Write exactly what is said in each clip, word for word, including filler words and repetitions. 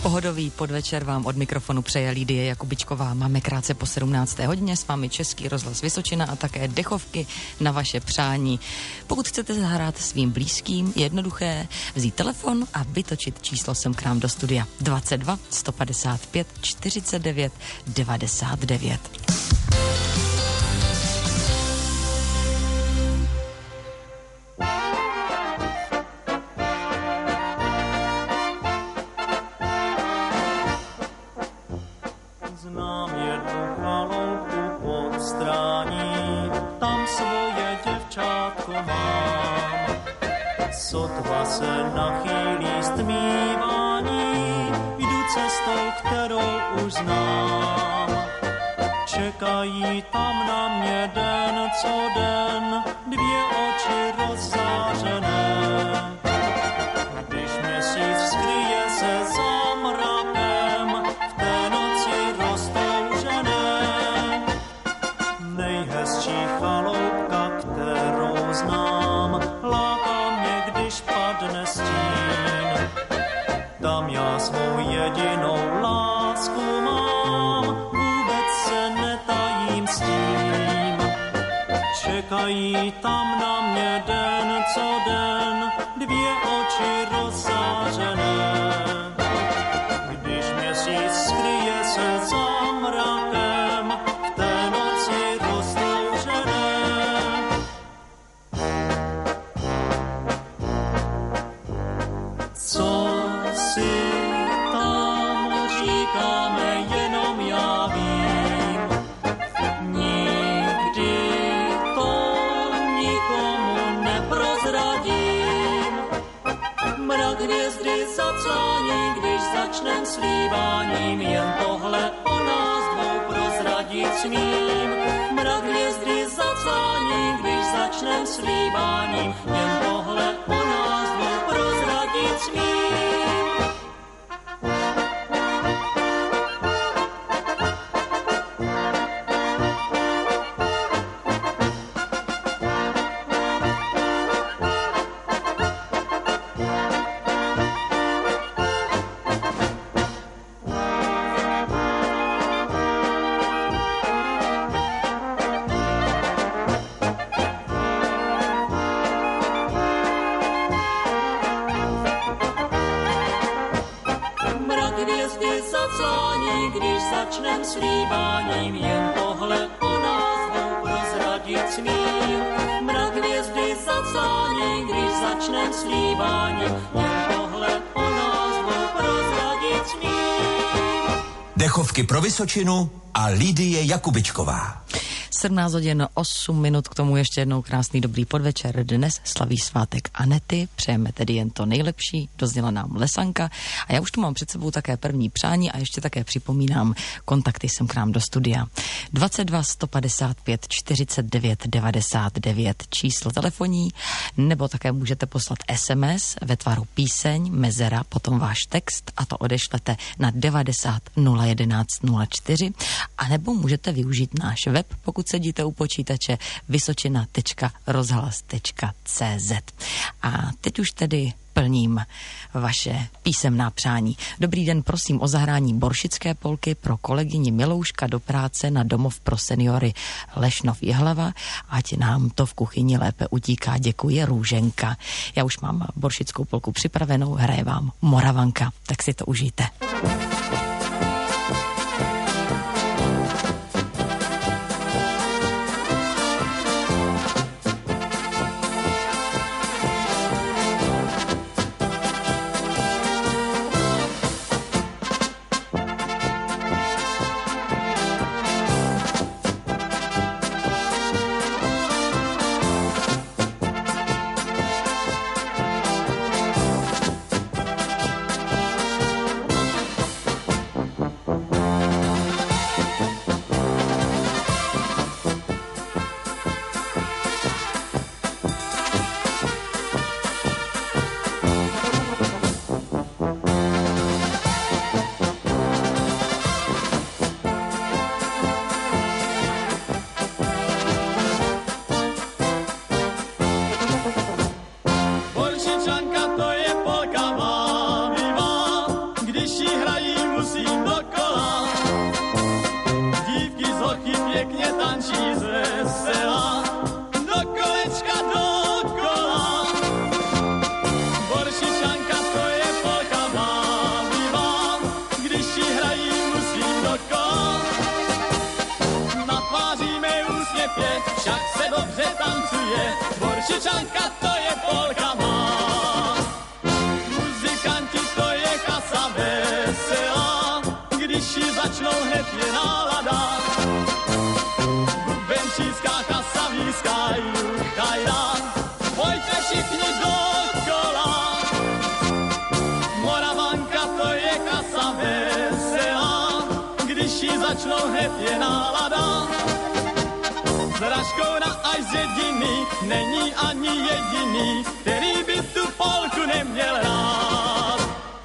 Pohodový podvečer vám od mikrofonu přeje Lídie Jakubičková. Máme krátce po sedmnácté hodině s vámi Český rozhlas Vysočina a také dechovky na vaše přání. Pokud chcete zahrát svým blízkým, je jednoduché vzít telefon a vytočit číslo sem k nám do studia dvacet dva sto padesát pět čtyřicet devět devadesát devět. Sotva se nachýlí stmívání, jdu cestou, kterou už znám. Čekají tam na mě den co den, dvě oči rozzářené. Když měsíc skryje se za mrakem, v té noci roztoužené. Nejhezčí chaloupka, kterou znám, láká když padne stín, tam já svou jedinou lásku mám, vůbec se netajím s tím. Čekají tam na mě den co den, dvě oči rozzářené. Když měsíc skryje se za mrakem, v té noci roztoužené. Co si tam říkáme, jenom já vím. Nikdy to nikomu neprozradím. Mrak hvězdy zacání, když začnem slíváním, jen tohle o nás dvou prozradit smím. Mrak hvězdy zacání, když začnem slíváním, jen tohle o nás dvou prozradit smím. Když začnem slíváním, jen tohle o nás dvou prozradit smím. Mrak hvězdy zacání, když začnem slíváním, jen tohle o nás dvou prozradit smím. Dechovky pro Vysočinu a Lídie Jakubičková. sedmnáct hodin osm minut, k tomu ještě jednou krásný dobrý podvečer. Dnes slaví svátek Anety, přejeme tedy jen to nejlepší, dozněla nám Lesanka a já už tu mám před sebou také první přání a ještě také připomínám kontakty sem k nám do studia. dvacet dva sto padesát pět čtyřicet devět devadesát devět číslo telefonní, nebo také můžete poslat es em es ve tvaru píseň, mezera, potom váš text a to odešlete na devadesát nula jedenáct nula čtyři, a nebo můžete využít náš web, pokud sedíte u počítače, vysočina tečka rozhlas tečka cé zet. A teď už tedy plním vaše písemná přání. Dobrý den, prosím o zahrání boršické polky pro kolegyni Milouška do práce na domov pro seniory Lešnov Jihlava, ať nám to v kuchyni lépe utíká. Děkuje Růženka. Já už mám boršickou polku připravenou, hraje vám Moravanka, tak si to užijte. hrají, musím dokola. Dívky z hochy pěkně tančí z vesela, do kolečka dokola. Boršičanka, to je polka bávivá, když ji hrají, musím dokola. Na tváří mé úsměvě však se dobře tancuje, Boršičanka, to je polka má. Muzikanti, to je chasa veselá, když ji začnou, hned je nálada. Bubenčíská chasa výská juchajda, pojďte všichni dokola. Moravanka, to je chasa veselá, když ji začnou, hned je nálada. Z Raškouna až z Jediny není ani jediný, který by tu polku neměl rád.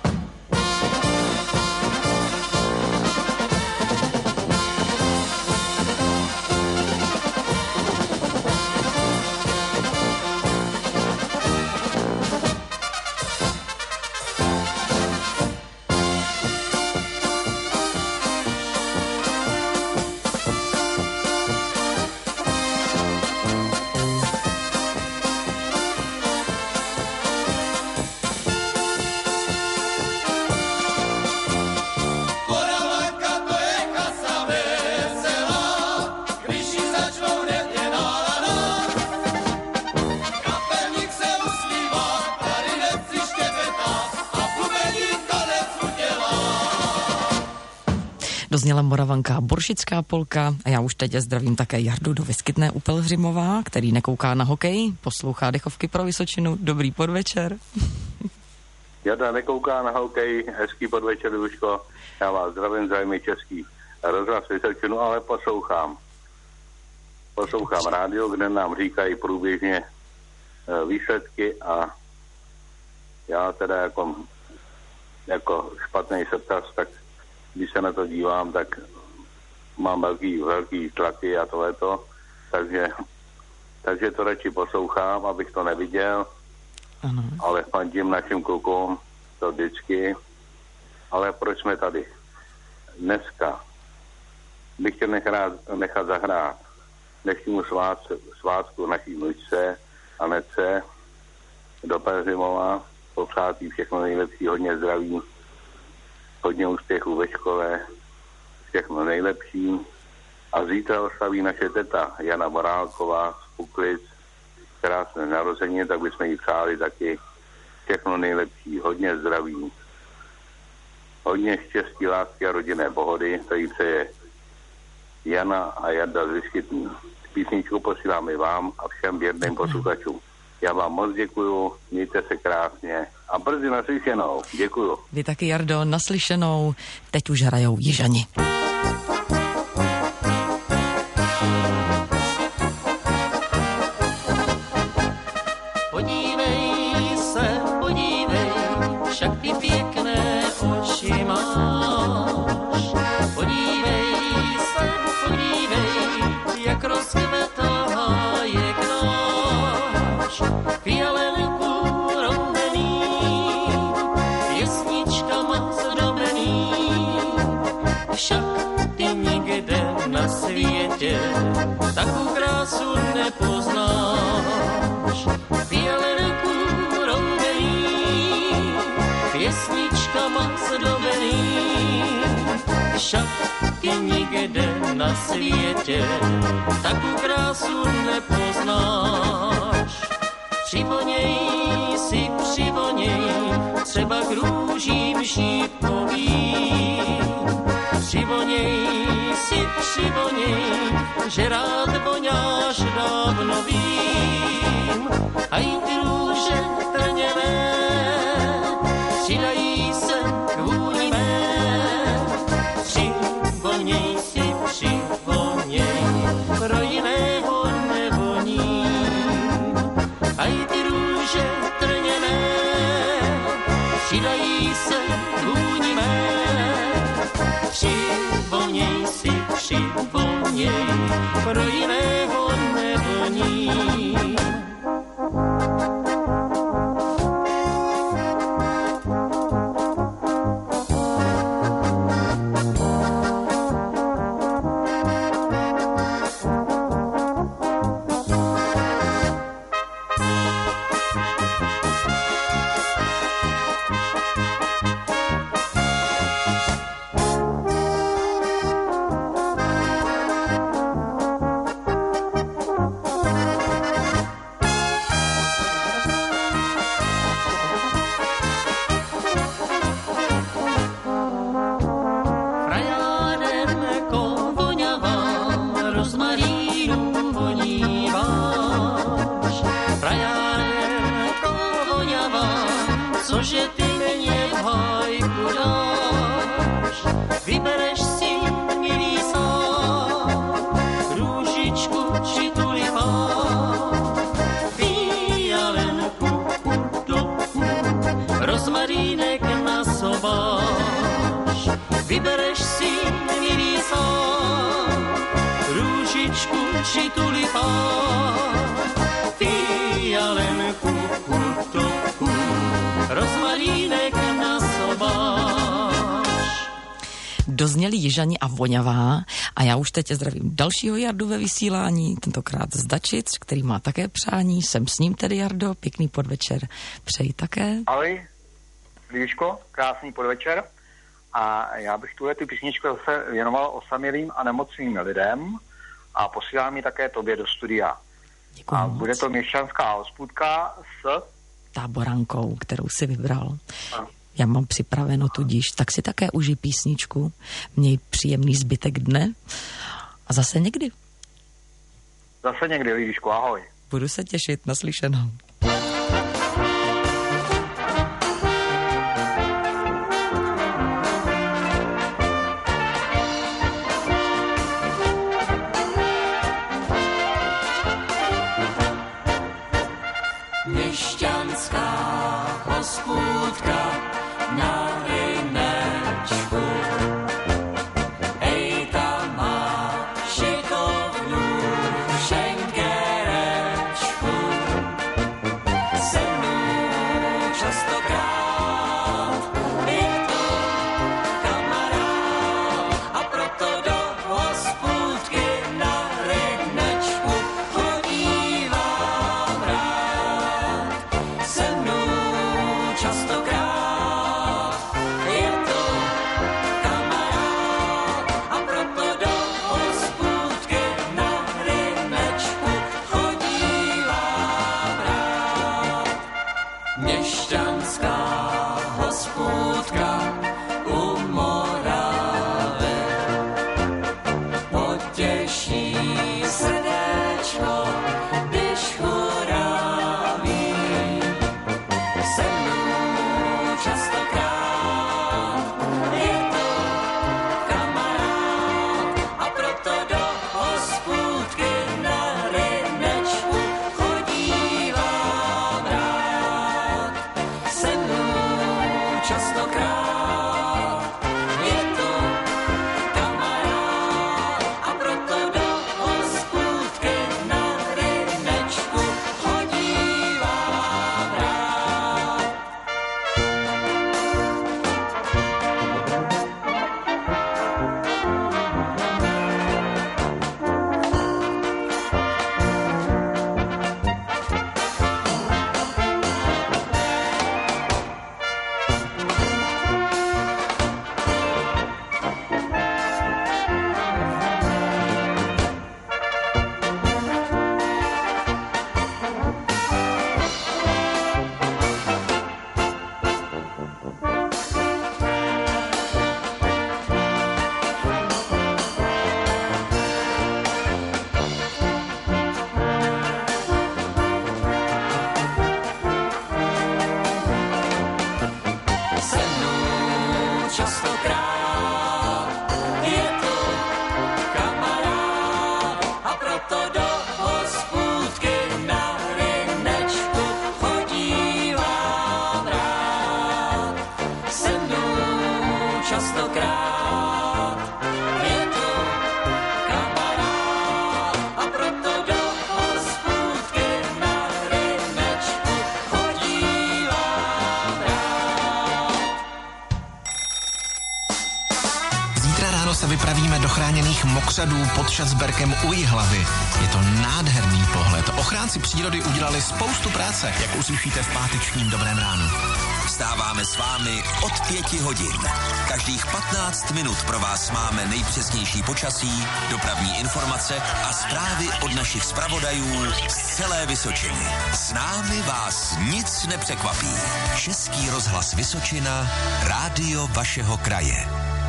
Dozněla Moravanka Boršická polka a já už teď zdravím také Jardu do Vyskytné u Pelhřimová, který nekouká na hokej, poslouchá Dechovky pro Vysočinu. Dobrý podvečer. Jarda nekouká na hokej, hezký podvečer, Duško. Já vás zdravím, zájmy Český rozhlas Vysočinu, ale poslouchám. Poslouchám rádio, kde nám říkají průběžně výsledky a já teda jako, jako špatný srdcař, tak když se na to dívám, tak mám velký, velký tlaky a tohleto, takže, takže to radši poslouchám, abych to neviděl, ano. Ale fandím našim klukům to vždycky. Ale proč jsme tady? Dneska bych chtěl nechat, nechat zahrát dnešnímu svátku, svátku naší vnučce Anetce do Pelhřimova, popřát jí všechno nejlepší, hodně zdraví, hodně úspěchů ve škole, všechno nejlepší. A zítra oslaví naše teta Jana Morálková z Puklic, krásné narození, tak bychom jí přáli taky všechno nejlepší, hodně zdraví, hodně štěstí, lásky a rodinné pohody, to jí přeje Jana a Jarda z Vyskytný. Písničku posíláme vám a všem věrným posluchačům. Já vám moc děkuju, mějte se krásně a brzy naslyšenou. Děkuju. Vy taky, Jardo, naslyšenou. Teď už hrajou Jižani. Podívej se, podívej, však ty pěkné oči máš. Podívej se, podívej, jak rozkvetá hájek náš. Fialenku rouhený, pěsničkama zdobený, však ty nikde na světě takovou krásu nepoznáš. Fialenku rouhený, pěsničkama zdobený, však ty nikde na světě takovou krásu nepoznáš. Přivoněj si, přivoněj, třeba k růžím šípkovým. Přivoněj si, přivoněj, že rád voňáš dávno vím. A i ty růže trněné přidají se k vůni mé. Přivoněj si, přivoněj, pro jiného nevoním. A i ty růže trněné přidají se k vůni mé. Přivoněj si, přivoněj, pro jiného nevoním. vybereš si, milý sám, růžičku či tulipán, fialenku, kurtovku, rozmarínek na sobáš. Dozněli Jižani a Voňavá a já už teď zdravím dalšího Jardu ve vysílání, tentokrát z Dačic, který má také přání, jsem s ním tedy, Jardo, pěkný podvečer přeji také. Ahoj, Líško, krásný podvečer a já bych tuhle tu písničku zase věnoval osamělým a nemocným lidem a posílám ji také tobě do studia. Děkuji a moc. Bude to měšťanská hospůdka s Táborankou, kterou si vybral. A. Já mám připraveno tudíž, tak si také užij písničku, měj příjemný zbytek dne a zase někdy. Zase někdy, Líško, ahoj. Budu se těšit, naslyšenou. Měšťanská hospůdka na rynečku. Ej, tam má šikovnou šenkerečku. Se mnou častokrát je to kamarád a proto do hospůdky na rynečku chodívám rád. Se mnou častokrát je to kamarád a proto do hospůdky na rynečku chodívám rád. Měšťanská hospůdka u Moravy potěší srdéčko, když churaví. Se mnou častokrát je to kamarád a proto do hospůdky na rynečku chodívám rád. Se mnou častokrát je to kamarád a proto do hospůdky na rynečku chodívám rád. Se mnou častokrát je to kamarád a proto do hospůdky na rynečku chodívám rád. Se mnou častokrát je to kamarád a proto do hospůdky na rynečku chodívám rád. Zítra ráno se vypravíme do chráněných mokřadů pod Šacberkem u Jihlavy. Je to nádherný pohled. Ochránci přírody udělali spoustu práce, jak uslyšíte v pátečním Dobrém ránu. Vstáváme s vámi od pěti hodin. Každých patnáct minut pro vás máme nejpřesnější počasí, dopravní informace a zprávy od našich zpravodajů z celé Vysočiny. S námi vás nic nepřekvapí. Český rozhlas Vysočina, rádio vašeho kraje.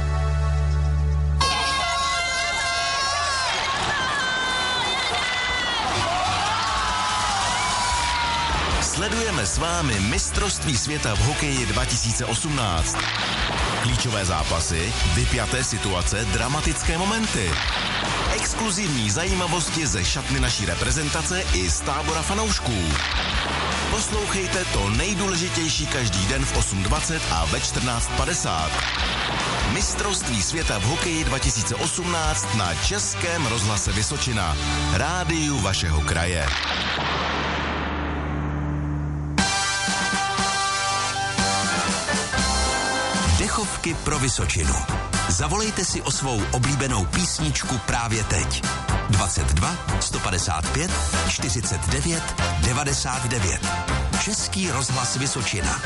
Sledujeme s vámi mistrovství světa v hokeji dva tisíce osmnáct. Klíčové zápasy, vypjaté situace, dramatické momenty. Exkluzivní zajímavosti ze šatny naší reprezentace i z tábora fanoušků. Poslouchejte to nejdůležitější každý den v osm dvacet a ve čtrnáct padesát. Mistrovství světa v hokeji dva tisíce osmnáct na Českém rozhlase Vysočina. Rádiu vašeho kraje. Dechovky pro Vysočinu. Zavolejte si o svou oblíbenou písničku právě teď. dvacet dva sto padesát pět čtyřicet devět devadesát devět. Český rozhlas Vysočina.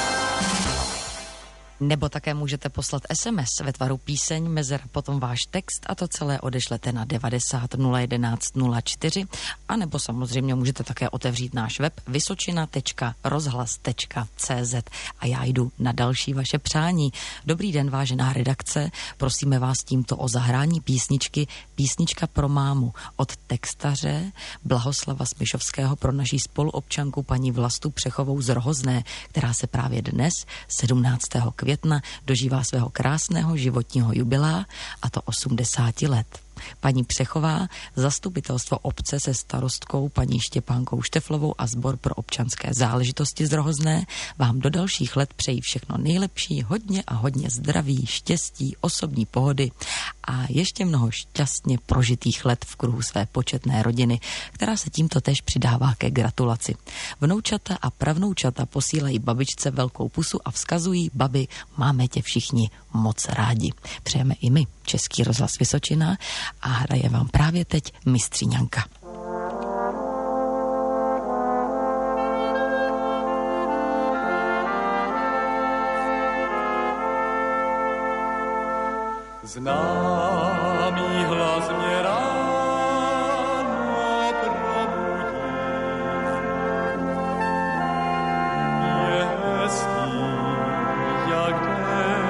Nebo také můžete poslat es em es ve tvaru píseň, mezera potom váš text a to celé odešlete na devadesát nula jedenáct nula čtyři a nebo samozřejmě můžete také otevřít náš web vysočina tečka rozhlas tečka cé zet a já jdu na další vaše přání. Dobrý den, vážená redakce, prosíme vás tímto o zahrání písničky Písnička pro mámu od textaře Blahoslava Smišovského pro naší spoluobčanku paní Vlastu Přechovou z Rohozné, která se právě dnes, sedmnáctého května, dožívá svého krásného životního jubilea, a to osmdesáti let. Paní Přechová, zastupitelstvo obce se starostkou paní Štěpánkou Šteflovou a sbor pro občanské záležitosti z Rohozné vám do dalších let přejí všechno nejlepší, hodně a hodně zdraví, štěstí, osobní pohody a ještě mnoho šťastně prožitých let v kruhu své početné rodiny, která se tímto též přidává ke gratulaci. Vnoučata a pravnoučata posílají babičce velkou pusu a vzkazují: babi, máme tě všichni moc rádi. Přejeme i my, Český rozhlas Vysočina, a hraje vám právě teď Mistříňanka. Známý hlas mě ráno probudí, je hezký jak den,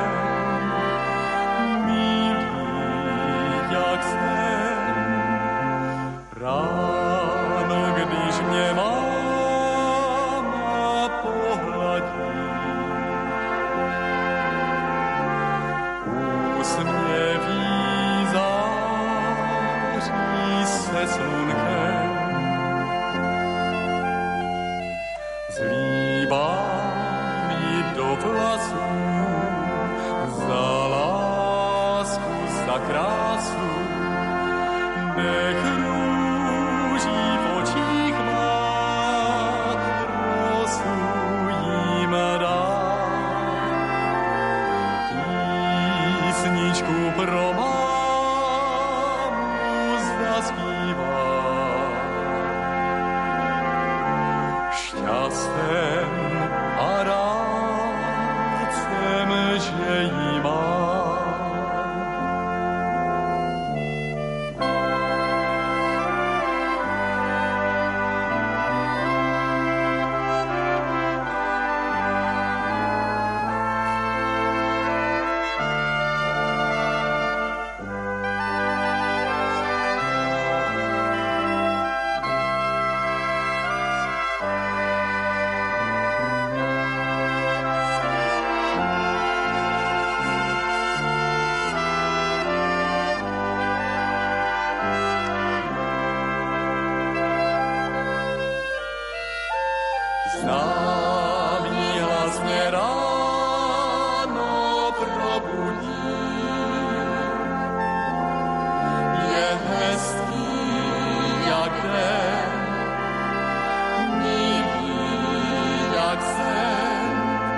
milý jak sen. Ráno, když mě máma pohladí, úsměví září se slunkem. Zlíbám jí do vlasů za lásku, za krásu. Nech růží v očích má, rosu jim dám. Písničku pro mámu zaspívám. Šťastem a rád jsem, že jí mám. Známý hlas mě ráno probudí, je hezký jak den, milý jak sen.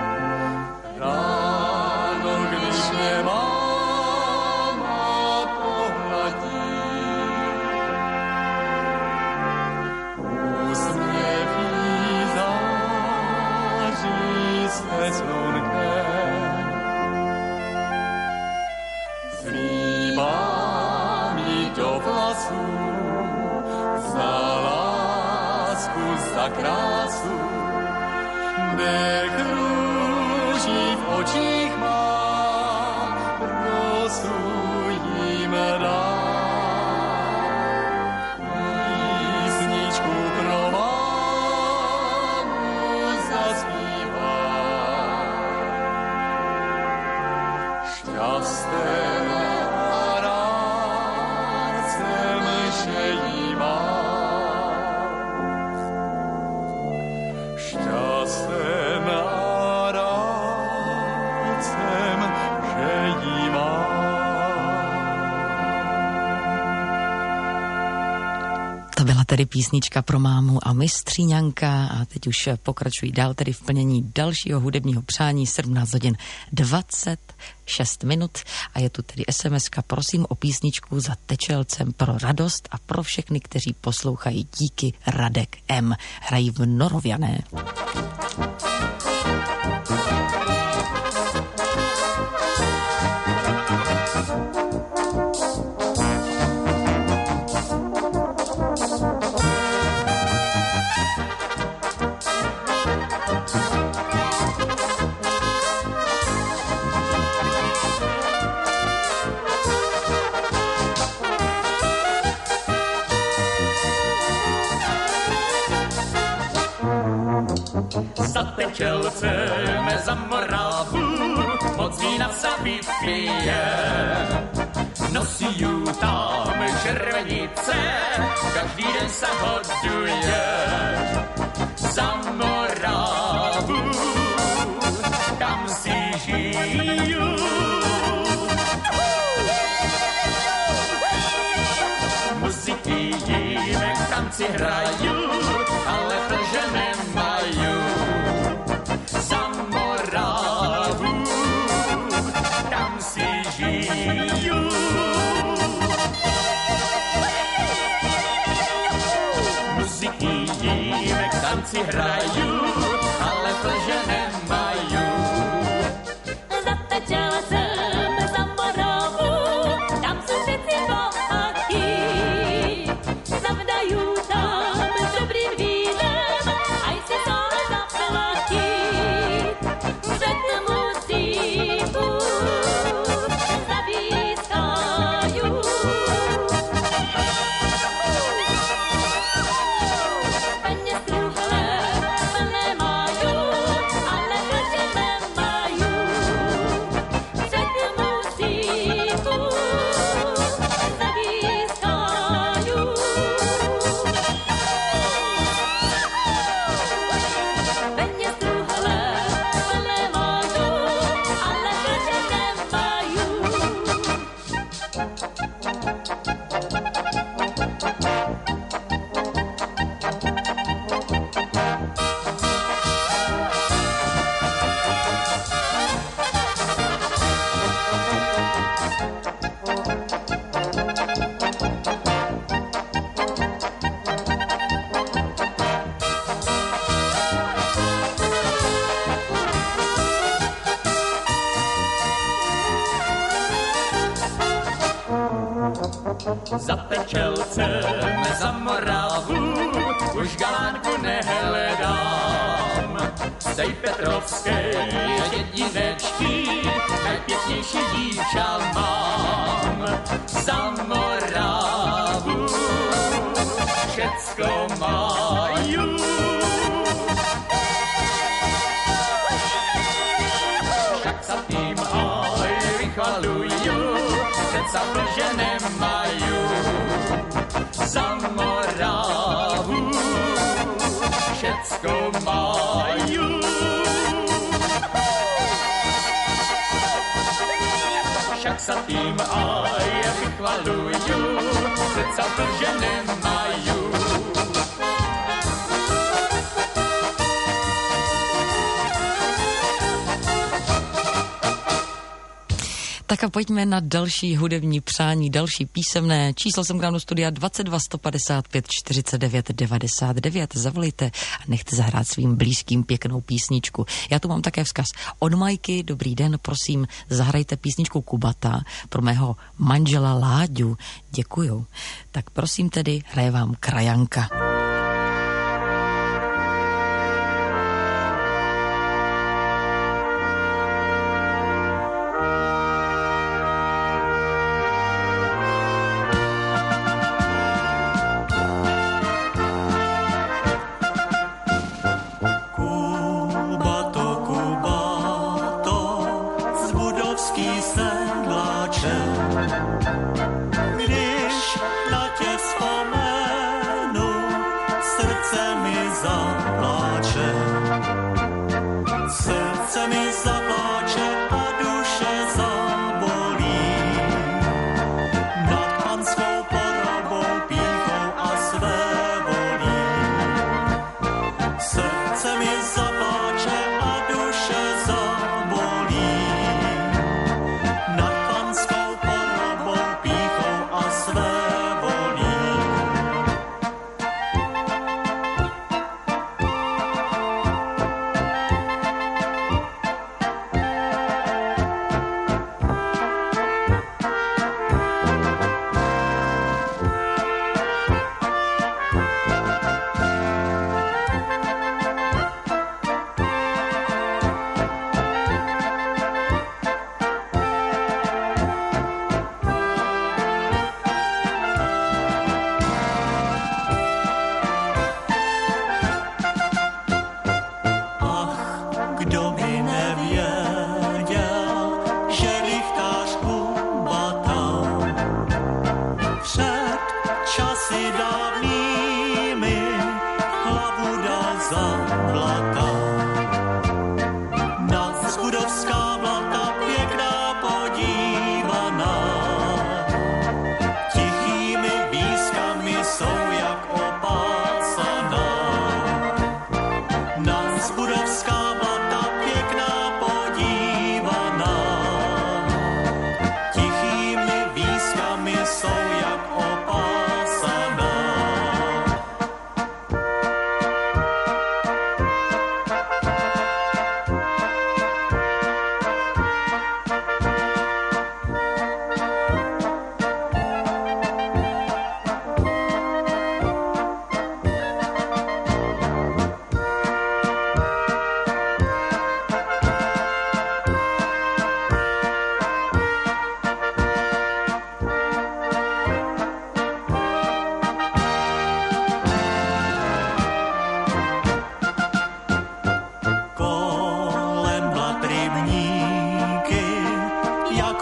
Ráno, když mě máma pohladí, úsměví se slunkem. Zlíbám jí do vlasů za lásku, za krásu. Nech růží v očích má, rosu jim dám. Písničku pro mámu zaspívám. Šťastem a rád jsem, že jí mám. Šťastem a rád jsem, že jí To byla tedy písnička pro mámu a mistříňanka a teď už pokračují dál tedy v plnění dalšího hudebního přání sedmnáct hodin dvacet šest minut a je tu tedy es em eska, prosím o písničku za Tečelcem pro radost a pro všechny, kteří poslouchají díky Radek M. Hrají v Noroviané. Za Tečelcem, za Moravu, moc vína se vypije. Nosí tam červenice, každý den se hoduje. Za Moravu, tam si žiju. Muziky jim tanci hraju, ale plže nemajú. Za Moravu, tam si žiju. Muziky jim tanci hraju, ale plže nemajú. Za Tečelcem, za Moravu, tam sú všetci bohatí. Zavdajú tam s dobrým vínem, aj si to zaplatí. Před muziku zavískajú. Peněz truhle plné majú, ale plže nemajú. Před muziku zavískajú. Peněz truhle plné majú, ale plže nemajú. Za Tečelcem, za Moravu, už galánku nehledám. Z tej Petrovskej jedinečky najpěknější dívča mám. Za Moravu všecko majú. Však sa tým aj vychvalujú, přeca plže nemajú. Za Moravu všecko majú. Však sa tým aj vychvalujú, přeca plže nemajú. Tak a pojďme na další hudební přání, další písemné. Číslo jsem k nám do studia dvacet dva sto padesát pět čtyřicet devět devadesát devět. Zavolejte a nechte zahrát svým blízkým pěknou písničku. Já tu mám také vzkaz od Majky. Dobrý den, prosím, zahrajte písničku Kubata pro mého manžela Láďu. Děkuju. Tak prosím tedy, hraje vám Krajanka. Když na tě vzpomenu, srdce mi zapláče. Srdce mi zapláče a duše zabolí. Nad panskou porobou, pýchou a své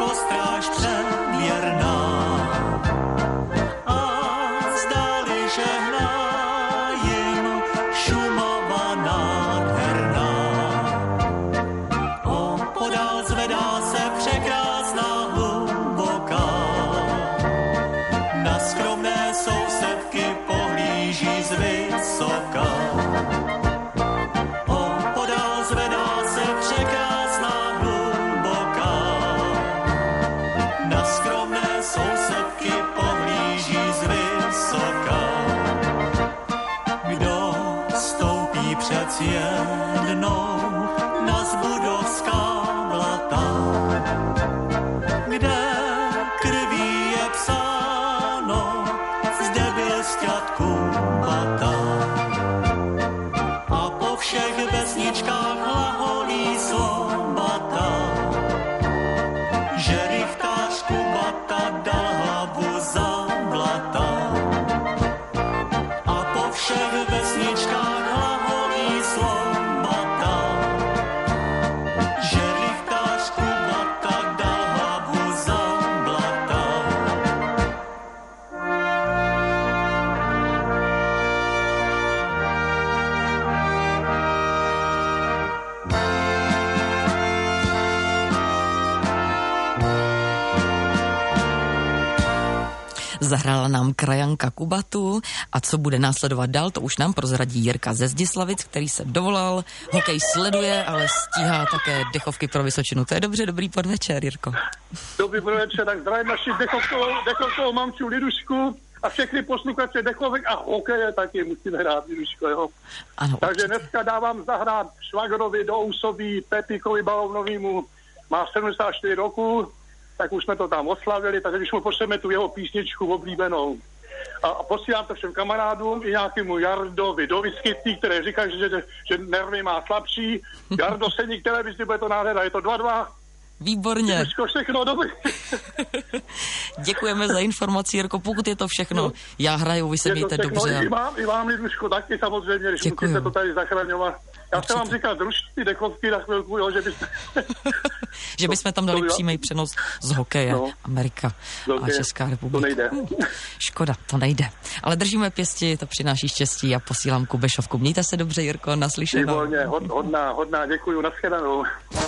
stráž převěrná. A zdáli žehná jim Šumava nádherná. Opodál zvedá se překrásná hluboká. Na skromné sousedky pohlíží z vysoka. Opodál zvedá se překrásná hluboká. Na skromné sousedky pohlíží z vysoka. Kdo stoupí před jednou na zbudovská blata, kde krví je psáno, zde byl sťat Kubata. A po všech vesničkách hlaholí Slobata, že rychtář Kubata dal hlavu za blata. A po všech vesničkách hlaholí Slobata, že rychtář Kubata dal hlavu za blata. Zahrála nám krajanka Kubatu a co bude následovat dál, to už nám prozradí Jirka ze Zdislavic, který se dovolal, hokej sleduje, ale stíhá také dechovky pro Vysočinu. To je dobře, dobrý podvečer, Jirko. Dobrý podvečer, tak zdravím naši dechovkovou, dechovkovou mamču Lidušku a všechny posluchače dechovek a hokeje taky musíme hrát, Liduško, jo. Ano, Takže určitě. dneska dávám zahrát švagrovi do Úsobí, Pepíkovi Balovnovýmu, má sedmdesát čtyři roku, tak už jsme to tam oslavili, takže když mu pošleme tu jeho písničku oblíbenou. A, a posílám to všem kamarádům i nějakému Jardovi do Vyskytí, které říkají, že, že, že nervy má slabší. Jardo, sedni k televizi, bude to nádhera, je to dva dva. Výborně. Všechno, všechno dobrý. Děkujeme za informaci, Jirko. Pokud je to všechno, no, já hraju, vy se je mějte to všechno, dobře. I vám, i vám, Liduško, taky samozřejmě, když Děkuju. musíte to tady zachraňovat. Já jsem vám říkal, družte ty dechovky na chvilku, jo, že byste... že bychom tam dali to, to přímý přenos z hokeje, no, Amerika a hokeje. Česká republika. To nejde. Uh, škoda, to nejde. Ale držíme pěsti, to přináší štěstí a posílám Kubešovku. Mějte se dobře, Jirko, naslyšenou. Výborně, hod, hodná, hodná, děkuju, nashledanou.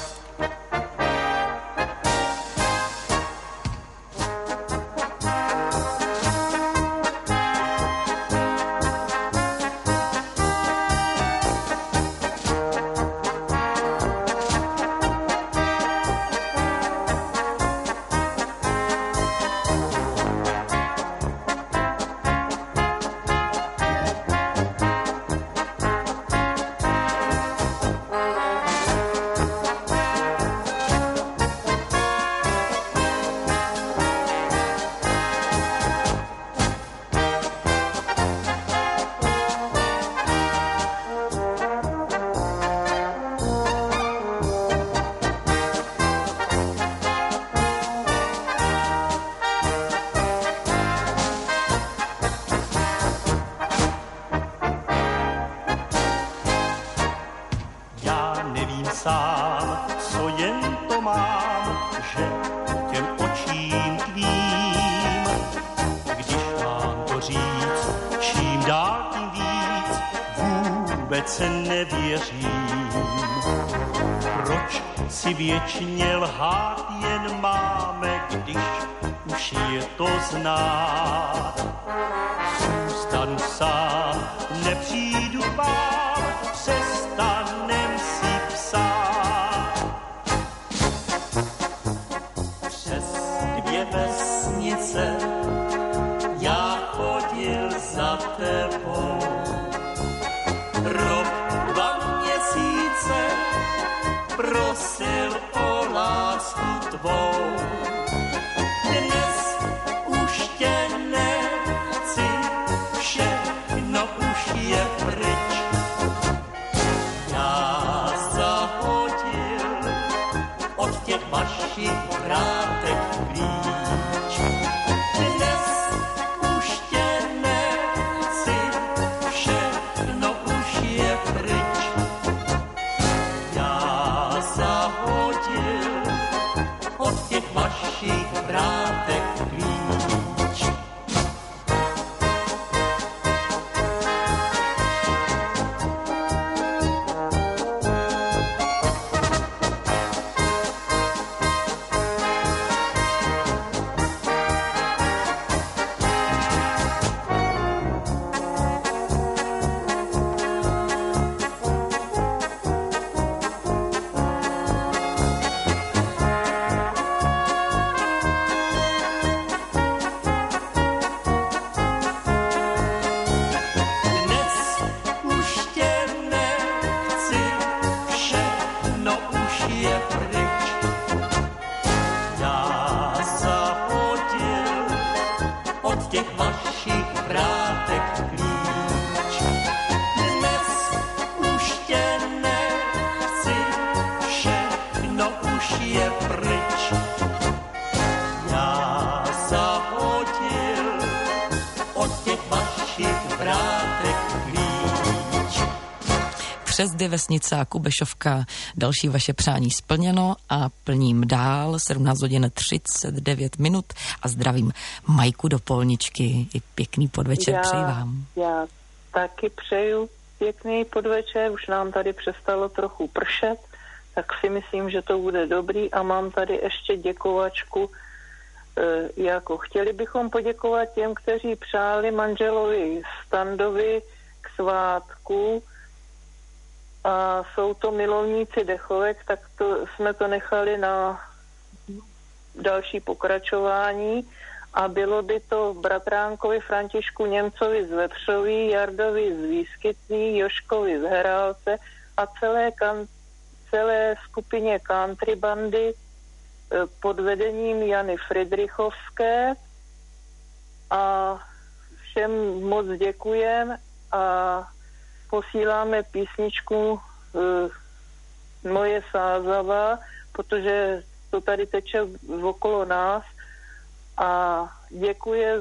sám, co jen to mám, že těm očím tvým. Když mám to říct, čím dál tím víc, vůbec nevěřím. Proč si věčně lhát jen máme, když už je to znát? Zůstanu sám, nepřijdu k vám, přestanem si psát. Přes dvě vesnice já chodil za tebou. Rok, dva měsíce prosil o lásku tvou. Dnes už tě nechci, všechno už je pryč. Já zahodil od těch vašich vrátek klíč. Dnes už tě nechci, všechno už je pryč. Já zahodil od těch vašich vašich vrátek klíč. Přezdy Vesnice a Kubešovka, další vaše přání splněno a plním dál, sedmnáct hodin třicet devět minut a zdravím Majku do Polničky. I pěkný podvečer já, přeji vám. Já taky přeju pěkný podvečer, už nám tady přestalo trochu pršet, tak si myslím, že to bude dobrý a mám tady ještě děkovačku. E, jako chtěli bychom poděkovat těm, kteří přáli manželovi Standovi k svátku, a jsou to milovníci dechovek, tak to jsme to nechali na další pokračování a bylo by to bratránkovi Františku Němcovi z Vepřový, Jardovi z Výskytný, Joškovi z Herálce a celé, kan- celé skupině country bandy pod vedením Jany Friedrichovské a všem moc děkujem a posíláme písničku e, Moje Sázava, protože to tady teče okolo nás a děkuje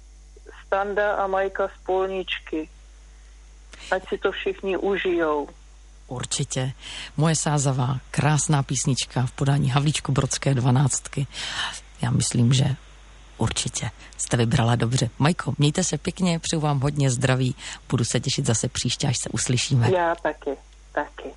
Standa a Majka z Polničky. Ať si to všichni užijou. Určitě. Moje Sázava, krásná písnička v podání Havlíčko Brodské dvanáctky. Já myslím, že určitě jste vybrala dobře. Majko, mějte se pěkně, přeju vám hodně zdraví. Budu se těšit zase příště, až se uslyšíme. Já taky, taky.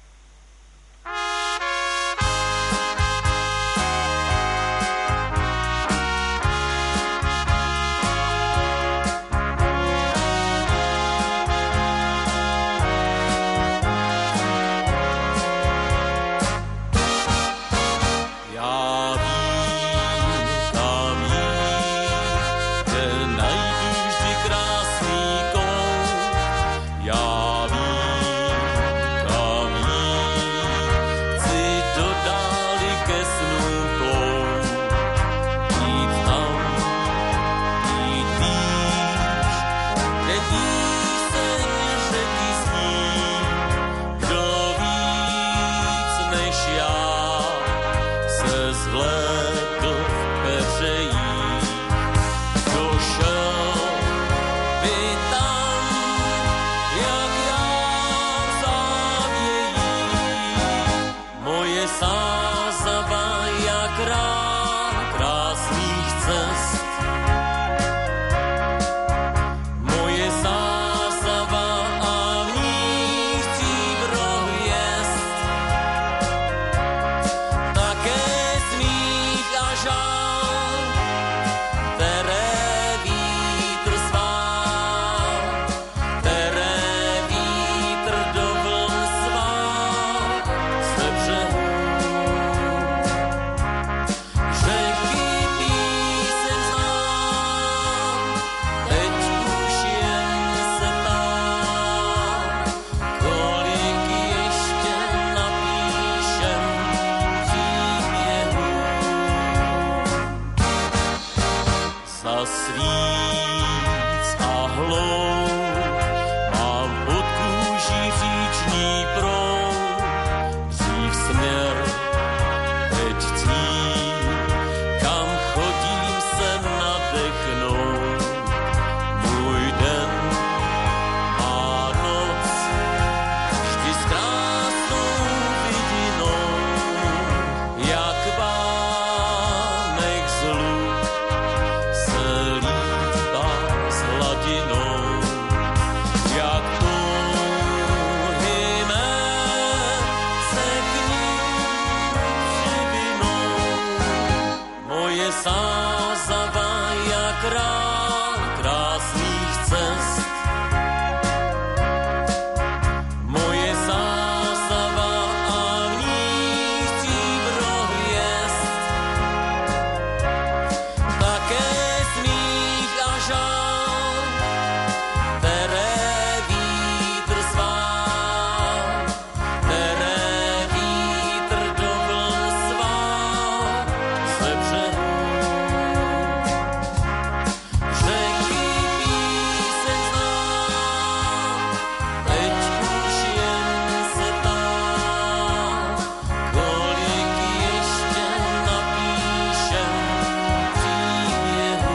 Jak vánek z král krásných cest. Moje zásava a v ní stříbro hvězd. Také smích a žál, které vítr svál, které vítr do vln svál ze břehů. Řeky píseň znám, teď už jen se ptám, kolik ještě napíšem příběhů.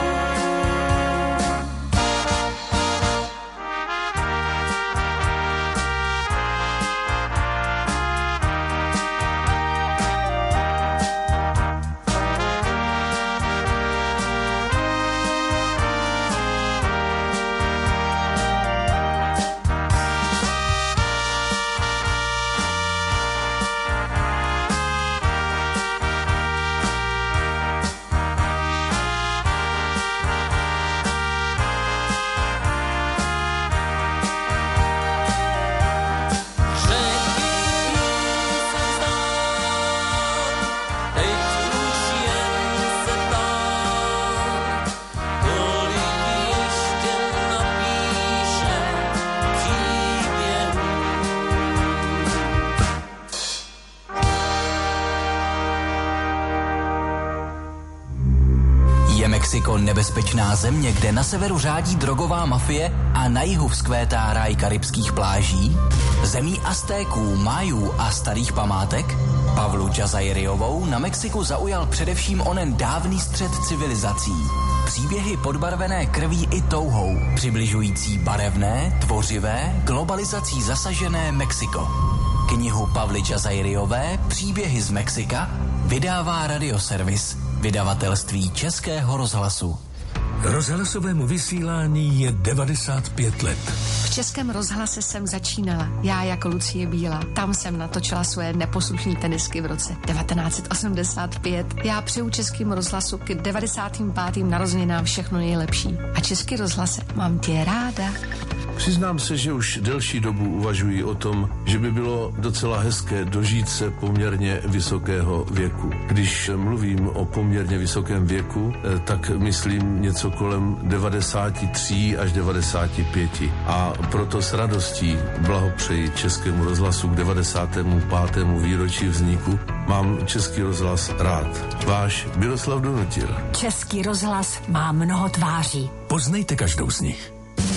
Je Mexiko nebezpečná země, kde na severu řádí drogová mafie a na jihu vzkvétá ráj karibských pláží? Zemí Aztéků, Májů a starých památek? Pavlu Jazayriovou na Mexiku zaujal především onen dávný střed civilizací. Příběhy podbarvené krví i touhou, přibližující barevné, tvořivé, globalizací zasažené Mexiko. Knihu Pavly Jazayriové Příběhy z Mexika vydává Radioservis, vydavatelství Českého rozhlasu. Rozhlasovému vysílání je devadesát pět let. V Českém rozhlase jsem začínala, já jako Lucie Bílá. Tam jsem natočila svoje neposlušní tenisky v roce devatenáct osmdesát pět. Já přeju Českým rozhlasu k devadesátým pátým narozeninám všechno nejlepší. A Český rozhlase, mám tě ráda. Přiznám se, že už delší dobu uvažuji o tom, že by bylo docela hezké dožít se poměrně vysokého věku. Když mluvím o poměrně vysokém věku, tak myslím něco kolem devadesát tři až devadesát pět. A proto s radostí blahopřeji Českému rozhlasu k devadesátému pátému výročí vzniku. Mám Český rozhlas rád. Váš Miroslav Donutil. Český rozhlas má mnoho tváří. Poznejte každou z nich.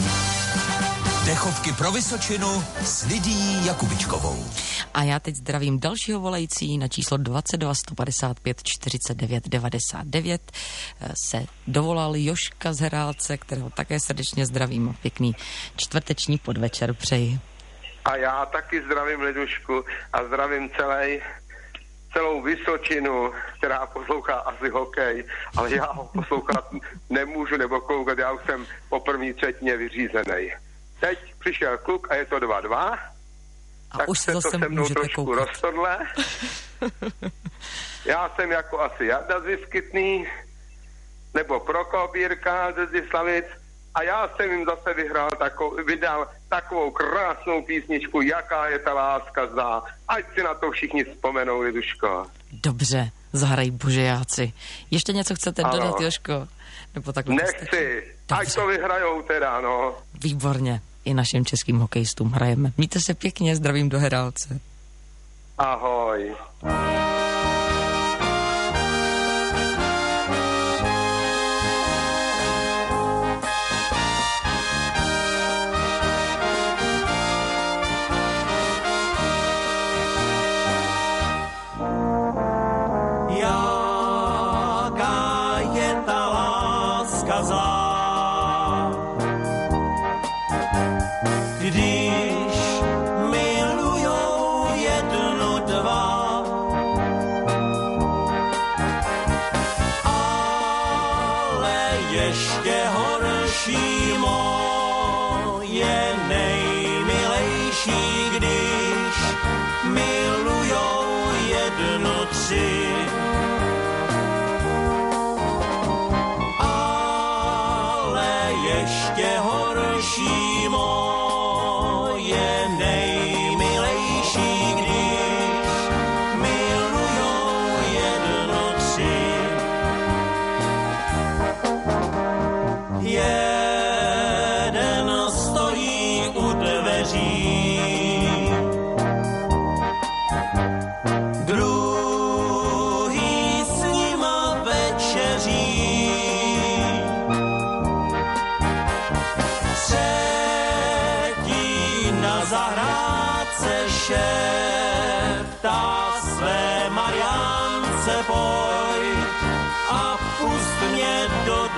Dechovky pro Vysočinu s Lidií Jakubičkovou. A já teď zdravím dalšího volající na číslo dvacet dva sto padesát pět čtyřicet devět devadesát devět. Se dovolal Joška z Herálce, kterého také srdečně zdravím. Pěkný čtvrteční podvečer přeji. A já taky zdravím Lidušku a zdravím celý, celou Vysočinu, která poslouchá asi hokej, ale já ho poslouchat nemůžu nebo koukat, já už jsem po první třetině vyřízený. Teď přišel kluk a je to dva dva, a tak už se to se mnou trošku koukat. Roztohle. Já jsem jako asi Jarda z Vyskytný, nebo Prokop Jirka ze Zdislavic, a já jsem jim zase vyhrál takovou, vydal takovou krásnou písničku, Jaká je ta láska zná. Ať si na to všichni vzpomenou, Liduško. Dobře, zahraj božejáci. Ještě něco chcete ano. dodat, Joško? Nebo takhle Nechci, ať to vyhrajou teda, no. Výborně, i našim českým hokejistům hrajeme. Mějte se pěkně, zdravím do Herálce. Ahoj. Když milujou jedno, dva, ale ještě horší moje nejmilejší, když milujou jedno, tři. A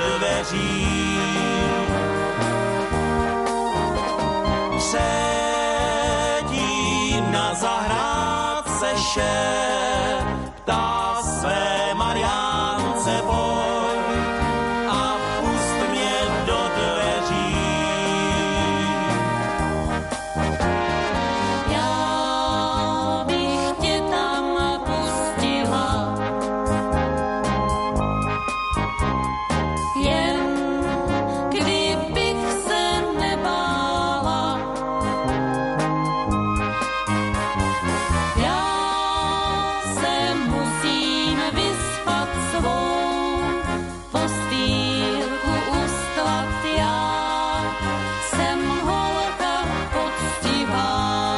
dveří. Třetí na zahrádce šeptá své Mariánce pojď a pust mě do dveří. Já bych tě tam pustila, jen kdybych se nebála. Já se musím vyspat svou postýlku ustvat. Já jsem holka poctivá.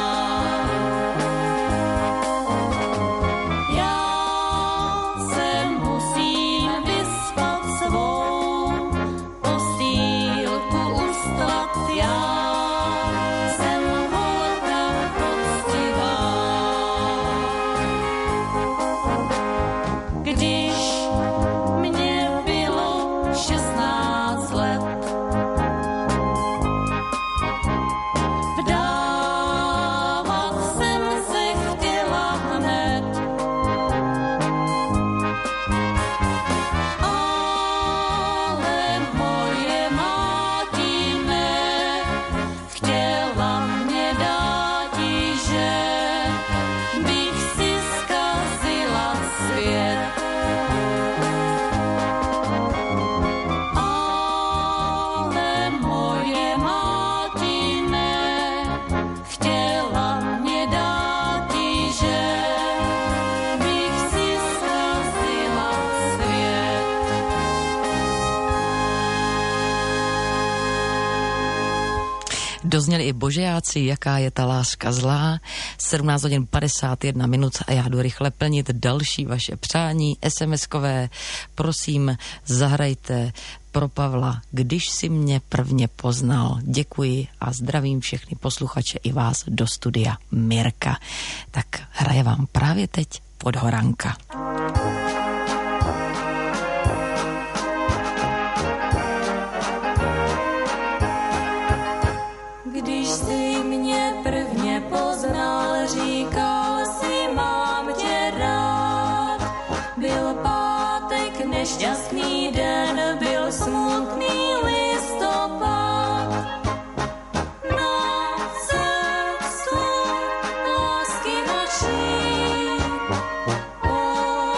Já se musím vyspat svou postýlku ustvat. Já jsem holka poctivá. Když mě bylo šestnáct let, vdávat jsem se chtěla hned, ale moje máti ne, chtěla mě dáti, že bych si zkazila svět. Ale moje máti ne, chtěla mě dáti, že bych si zkazila svět. Dozněli i božejáci, jaká je ta láska zlá. sedmnáct hodin padesát jedna minut a já jdu rychle plnit další vaše přání es em eskové. Prosím, zahrajte pro Pavla, když si mě prvně poznal. Děkuji a zdravím všechny posluchače i vás do studia Mirka. Tak hraje vám právě teď Podhoranka. Když jsi mě prvně poznal, říkal si, mám tě rád. Byl pátek, nešťastný den, byl smutný listopad. Na cestu lásky naší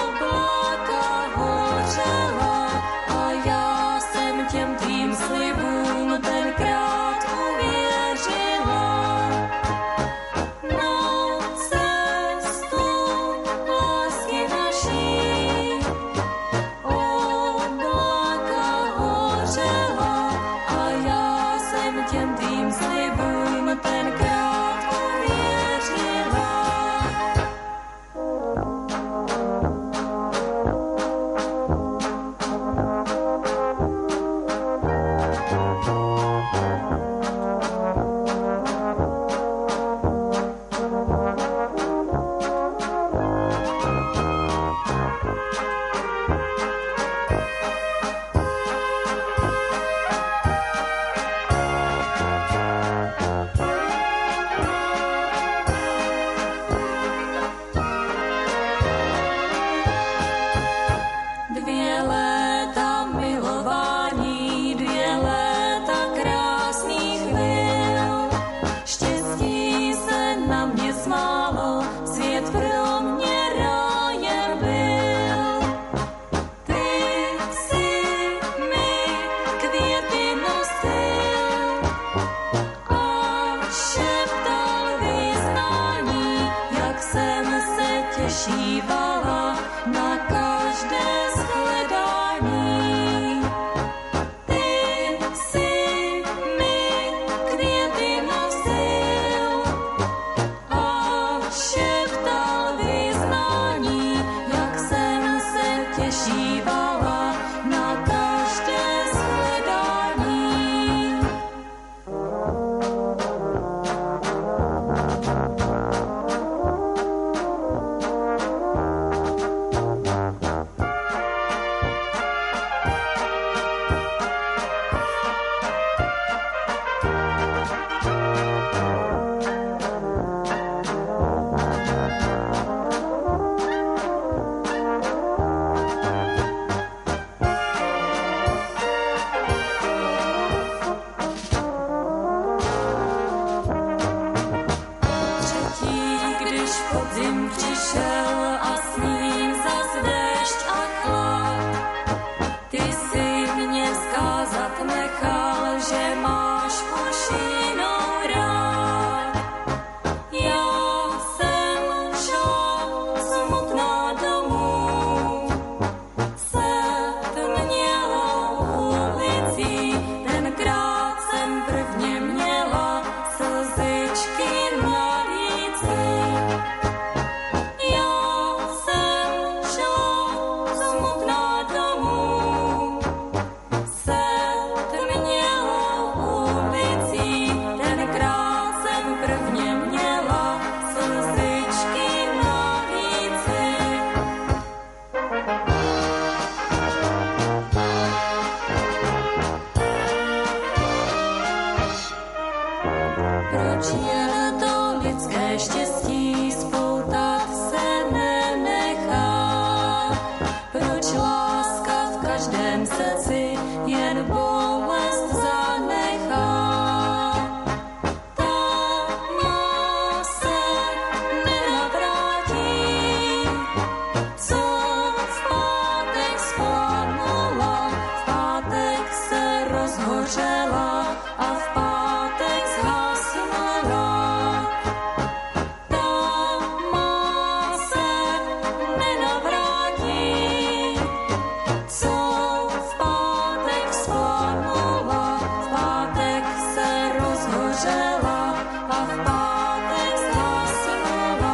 jen bolest zanechá. Ta má se nenavrátí, co v pátek splanula, v pátek se rozhořela a v pátek zhasnula. Ta má se nenavrátí, co v pátek splanula, v pátek se rozhořela a v pátek zhasnula.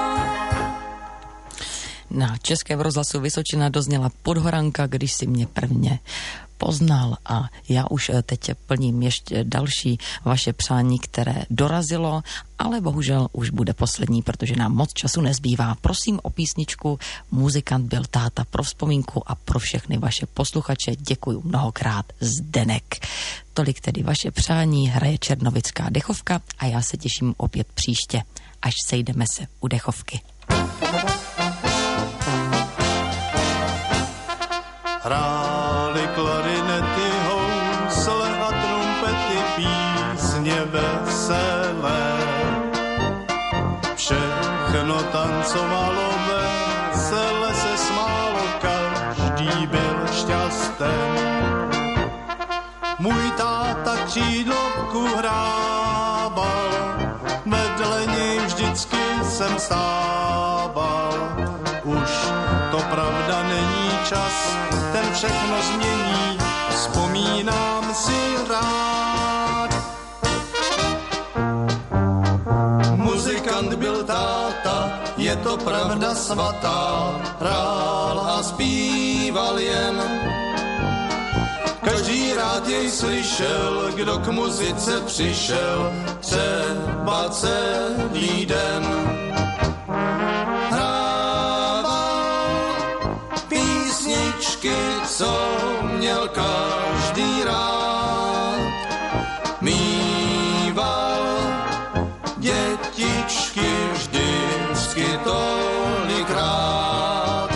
Na Českém rozhlasu Vysočina dozněla Podhoranka, když si mě prvně poznal, a já už teď plním ještě další vaše přání, které dorazilo, ale bohužel už bude poslední, protože nám moc času nezbývá. Prosím o písničku Muzikant byl táta pro vzpomínku a pro všechny vaše posluchače děkuju mnohokrát. Zdenek. Tolik tedy vaše přání, hraje Černovická dechovka a já se těším opět příště, až sejdeme se u dechovky. Hrály klarinety, housle a trumpety, písně veselé. Všechno tancovalo, vesele se smálo, každý byl šťasten. Můj táta křídlovku hrával, vedle něj vždycky jsem stával. Už to pravda není čas, ten všechno změní, vzpomínám si rád. Muzikant byl táta, je to pravda svatá, hrál a zpíval jen. Každý rád jej slyšel, kdo k muzice přišel, třeba celý den. Co měl každý rád, mýval dětičky vždycky tolikrát.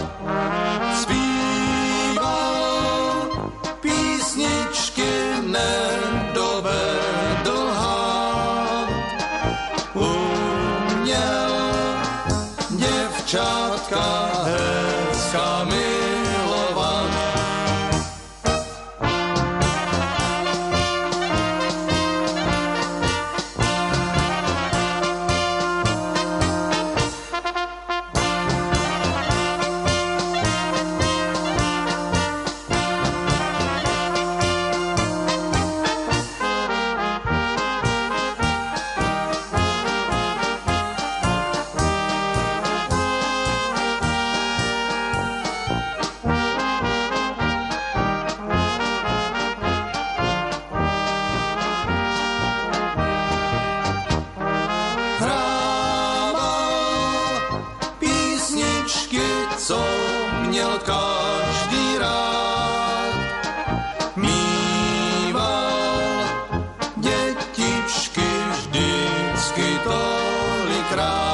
Zpíval písničky, nedovedl hát, uměl děvčátka hezká milovat. Mýval dětičky vždycky tolikrát.